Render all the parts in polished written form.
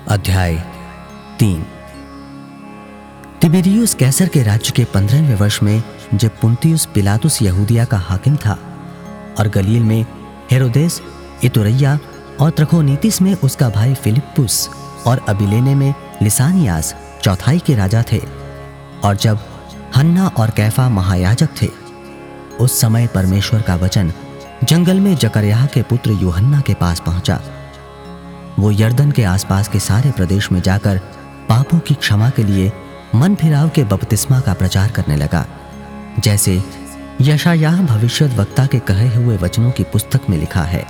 अध्याय 3। तिबिरियुस कैसर के राज्य के 15वें वर्ष में जब पुंतियुस पिलातुस यहूदिया का हाकिम था और गलील में हेरोदेस, इतुरैया और त्रखोनीतिस में उसका भाई फिलिप्पुस और अबिलेने में लिसानियास चौथाई के राजा थे, और जब हन्ना और कैफा महायाजक थे, उस समय परमेश्वर का वचन जंगल में जकरयाह के पुत्र यूहन्ना के पास पहुंचा। वो यरदन के आसपास के सारे प्रदेश में जाकर पापों की क्षमा के लिए मन फिराव के बपतिस्मा का प्रचार करने लगा, जैसे यशायाह भविष्यद्वक्ता के कहे हुए वचनों की पुस्तक में लिखा है।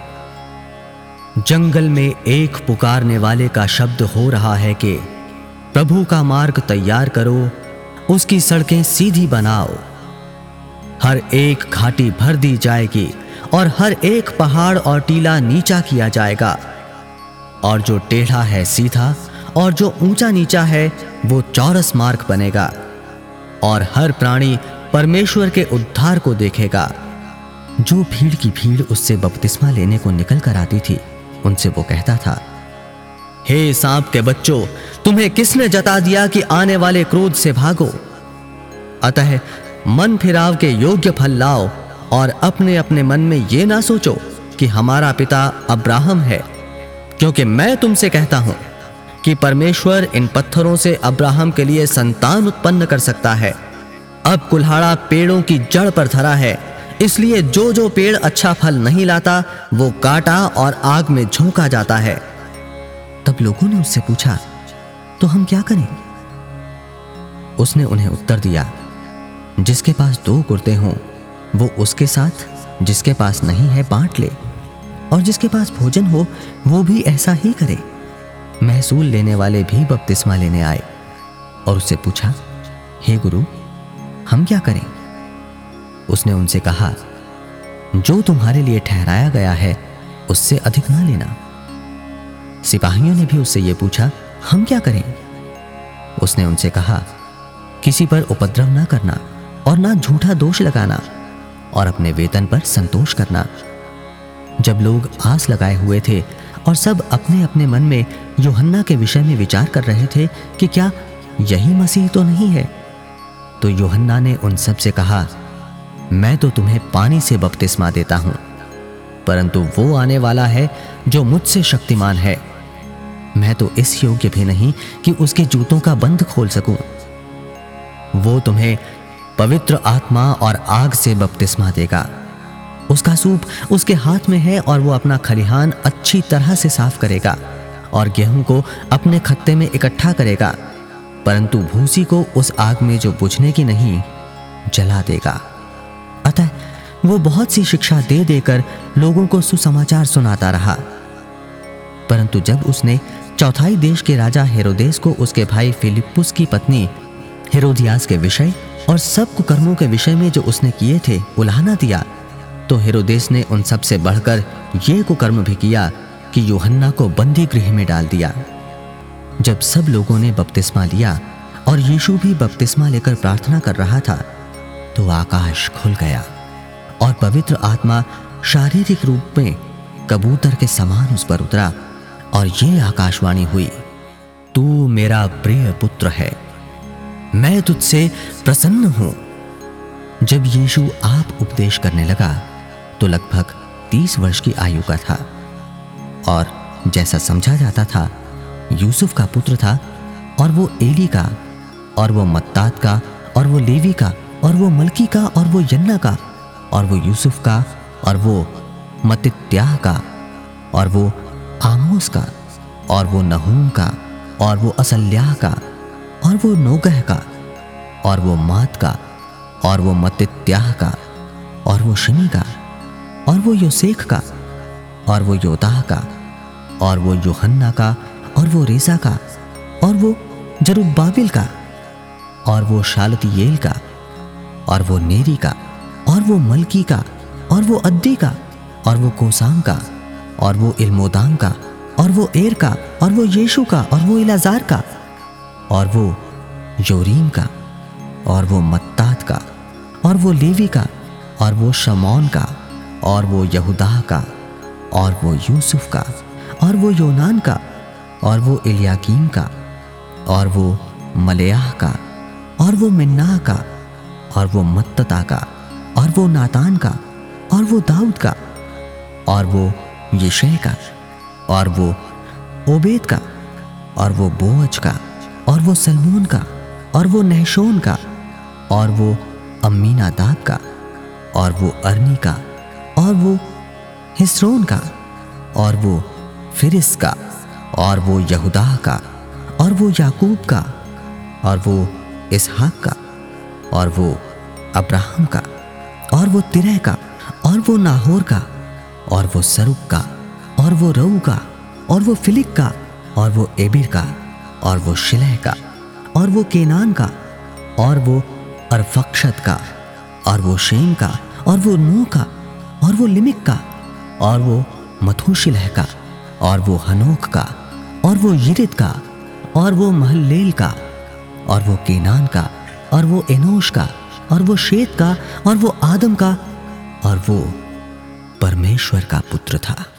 जंगल में एक पुकारने वाले का शब्द हो रहा है कि प्रभु का मार्ग तैयार करो, उसकी सड़कें सीधी बनाओ। हर एक घाटी भर दी जाएगी और हर एक पहाड़ और टीला नीचा किया जाएगा, और जो टेढ़ा है सीधा और जो ऊंचा नीचा है वो चौरस मार्ग बनेगा, और हर प्राणी परमेश्वर के उद्धार को देखेगा। जो भीड़ की भीड़ उससे बपतिस्मा लेने को निकल कर आती थी, उनसे वो कहता था, हे सांप के बच्चों, तुम्हें किसने जता दिया कि आने वाले क्रोध से भागो? अतः मन फिराव के योग्य फल लाओ, और अपने अपने मन में ये ना सोचो कि हमारा पिता अब्राहम है, क्योंकि मैं तुमसे कहता हूं कि परमेश्वर इन पत्थरों से अब्राहम के लिए संतान उत्पन्न कर सकता है। अब कुल्हाड़ा पेड़ों की जड़ पर धरा है, इसलिए जो जो पेड़ अच्छा फल नहीं लाता वो काटा और आग में झोंका जाता है। तब लोगों ने उससे पूछा, तो हम क्या करें? उसने उन्हें उत्तर दिया, जिसके पास 2 कुर्ते हों वो उसके साथ, जिसके पास नहीं है बांट ले, और जिसके पास भोजन हो वो भी ऐसा ही करे। महसूल लेने वाले भी बपतिस्मा लेने आए और उससे पूछा, हे गुरु, हम क्या करें? उसने उनसे कहा, जो तुम्हारे लिए ठहराया गया है उससे अधिक ना लेना। सिपाहियों ने भी उससे ये पूछा, हम क्या करें? उसने उनसे कहा, किसी पर उपद्रव ना करना और ना झूठा दोष लगाना, और अपने वेतन पर संतोष करना। जब लोग आस लगाए हुए थे और सब अपने अपने मन में यूहन्ना के विषय में विचार कर रहे थे कि क्या यही मसीह तो नहीं है, तो यूहन्ना ने उन सब से कहा, मैं तो तुम्हें पानी से बपतिस्मा देता हूं, परंतु वो आने वाला है जो मुझसे शक्तिमान है। मैं तो इस योग्य भी नहीं कि उसके जूतों का बंध खोल सकूं। वो तुम्हें पवित्र आत्मा और आग से बपतिस्मा देगा। उसका सूप उसके हाथ में है, और वो अपना खलिहान अच्छी तरह से साफ करेगा और गेहूं को अपने खत्ते में इकट्ठा करेगा, परंतु भूसी को उस आग में जो बुझने की नहीं, जला देगा। अतः वो बहुत सी शिक्षा दे देकर लोगों को सुसमाचार सुनाता रहा। परंतु जब उसने चौथाई देश के राजा हेरोदेस को उसके भाई फिलिप्पुस की पत्नी हेरोदियास के विषय और सब कुकर्मों के विषय में जो उसने किए थे उलाहना दिया, तो हेरोदेस ने उन सब से बढ़कर ये कुकर्म भी किया कि यूहन्ना को बंदी गृह में डाल दिया। जब सब लोगों ने बपतिस्मा लिया और यीशु भी बपतिस्मा लेकर प्रार्थना कर रहा था, तो आकाश खुल गया और पवित्र आत्मा शारीरिक रूप में कबूतर के समान उस पर उतरा, और ये आकाशवाणी हुई, तू मेरा प्रिय पुत्र है, मैं तुझसे प्रसन्न हूं। जब यीशु आप उपदेश करने लगा तो लगभग 30 वर्ष की आयु का था, और जैसा समझा जाता था यूसुफ का पुत्र था, और वो एली का, और वो मत्तात का, और वो लेवी का, और वो मलकी का, और वो यन्ना का, और वो यूसुफ का, और वो मत्तित्याह का, और वो आमोस का, और वो नहूम का, और वो असल्याह का, और वो नोगह का, और वो मात का, और वो मत्तित्याह का, और वो शिमी का, और वो योसेख का, और वो योदाह का, और वो यूहन्ना का, और वो रेसा का, और वो जरुब्बाबिल का, और वो शालतियेल का, और वो नेरी का, और वो मलकी का, और वो अद्दी का, और वो कोसाम का, और वो इल्मोदाम का, और वो एर का, और वो यीशु का, और वो इलाजार का, और वो योरीम का, और वो मत्तात का, और वो लेवी का, और वो शमौन का, और वो यहूदाह का, और वो यूसुफ का, और वो योनान का, और वो इलियाकीम का, और वो मलेयाह का, और वो मिन्नाह का, और वो मत्तता का, और वो नातान का, और वो दाऊद का, और वो यिशै का, और वो ओबेद का, और वो बोअज का, और वो सलमोन का, और वो नहशोन का, और वो अम्मीनादाब का, और वो अरनी का, और वो हिस्रोन का, और वो फिरिस का, और वो यहूदाह का, और वो याकूब का, और वो इसहाक का, और वो अब्राहम का, और वो तिरह का, और वो नाहोर का, और वो सरुक का, और वो रऊ का, और वो फिलिक का, और वो एबिर का, और वो शिलह का, और वो केनान का, और वो अरफक्षद का, और वो शेम का, और वो नूह का, और वो लिमिक का, और वो मथूशिलह का, और वो हनोक का, और वो यिरिद का, और वो महल्लेल का, और वो केनान का, और वो एनोश का, और वो शेत का, और वो आदम का, और वो परमेश्वर का पुत्र था।